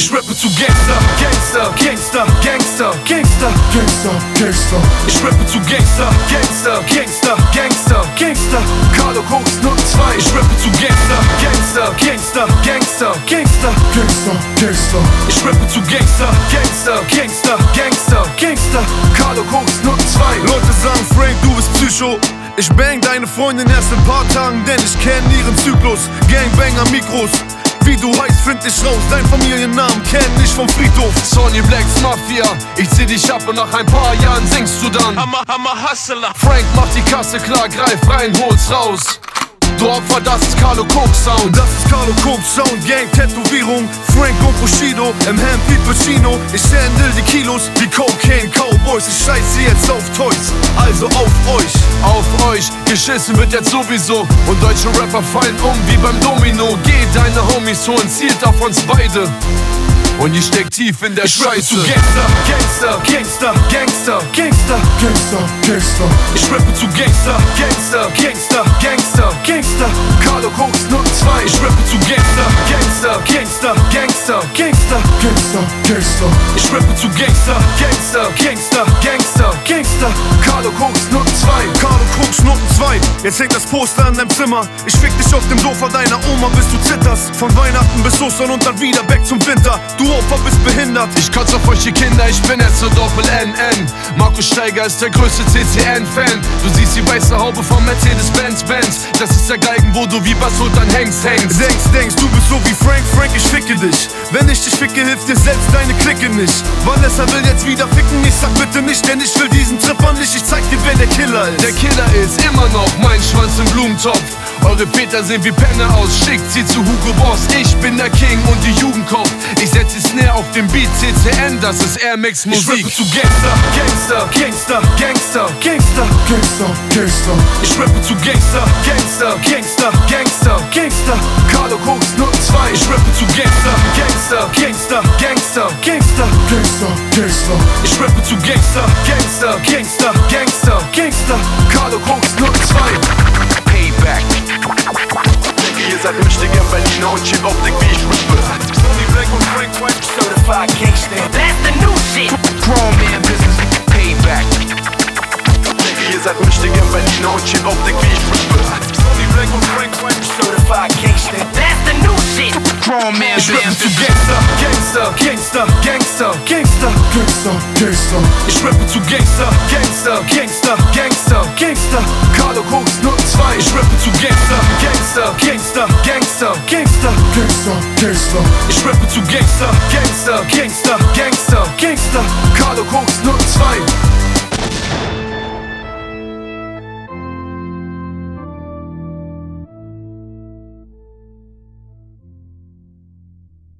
Ich rappe zu Gangster, Gangster, Gangster, Gangster, Gangster, Gangster, Gangster. Ich rappe zu Gangster, Gangster, Gangster, Gangster, Gangster. Carlo Koks 02. Ich rappe zu Gangster, Gangster, Gangster, Gangster, Gangster, Gangster, Gangster. Ich rappe zu Gangster, Gangster, Gangster, Gangster, Gangster. Carlo Koks 02. Leute sagen, Frank, du bist Psycho. Ich bang deine Freundin erst in paar Tagen, denn ich kenn ihren Zyklus. Gangbanger Mikros. Wie du heißt, find ich raus, dein Familiennamen kenn ich vom Friedhof. Sonny Blacks Mafia, ich zieh dich ab und nach ein paar Jahren singst du dann. I'm a hustler. Frank macht die Kasse klar, greif rein, hol's raus. Du Opfer, das ist Carlo Koks Sound. Das ist Carlo Koks Sound, Gang, Tätowierung, Frank und Bushido, im Hemd wie Pacino. Ich handle die Kilos wie Cocaine Cowboys. Ich scheiße jetzt auf Toys, also auf euch. Auf euch, geschissen wird jetzt sowieso. Und deutsche Rapper fallen um wie beim Domino. Geh deine Homies holen, zielt auf uns beide. Und ihr steckt tief in der Scheiße. Gangster, Gangster, Gangster, Gangster, Gangster, Gangster, Gangster. Ich rappe zu Gangster, Gangster, Gangster, Gangster, Gangster. Carlo Koks 02. Ich rappe zu Gangster, Gangster, Gangster, Gangster, Gangster, Gangster, Gangster. Ich rappe zu Gangster, Gangster, Gangster, Gangster, Gangster. Carlo Koks 02. Carlo Koks 02. Jetzt hängt das Poster in deinem Zimmer. Ich fick dich auf dem Sofa deiner Oma, bis du zitterst. Von Weihnachten bis Ostern und dann wieder back zum Winter. Du Opfer bist behindert. Ich kotze auf euch die Kinder, ich bin jetzt so Doppel-NN. Markus Steiger ist der größte CCN-Fan. Du siehst die weiße Haube vom Mercedes-Benz. Das ist der Galgen, wo du wie Basultan hängst. Denkst, du bist so wie Frank, ich ficke dich. Wenn ich dich ficke, hilft dir selbst deine Clique nicht. Vanessa will jetzt wieder ficken, ich sag bitte nicht, denn ich will diesen Tripper nicht. Ich zeig dir, wer der Killer ist. Der Killer ist immer noch mein Schwanz im Blumentopf. Eure Väter sehen wie Penner aus, schickt sie zu Hugo Boss. Ich bin der King und die Jugend kommt. Ich setz die Snare auf den Beat, CCN, das ist Air Max Musik. Ich rappe zu Gangster, Gangster, Gangster, Gangster, Gangster, Gangster, Gangster. Ich rappe zu Gangster, Gangster, Gangster, Gangster, Gangster. Carlo Koks 02. Ich rappe zu Gangster, Gangster, Gangster, Gangster, Gangster, Gangster, Gangster. Ich rappe zu Gangster, Gangster, Gangster, Gangster, Gangster. Carlo Koks 02. Payback. Denke, ihr seid Münchner Berliner und Chip Optik, wie ich rippe. Sonny Black und Frank White, Certified gangster. That's the new shit. Grown man business. Payback. Denke, ihr seid Münchner Berliner und Chip Optik, wie ich rippe. Sonny Black und Frank White, Certified gangster. That's the new shit. Grown man Ich rappe zu business. Gangster, Gangster, Gangster, Gangster, Gangster. Gangster, Gangster. Ich rappe zu Gangster, Gangster, Gangster, Gangster, Gangster. Carlo Koks 02. Ich rappe zu Gangster, Gangster, Gangster, Gangster, Gangster. Gangster, Gangster. Ich rappe zu Gangster, Gangster, Gangster,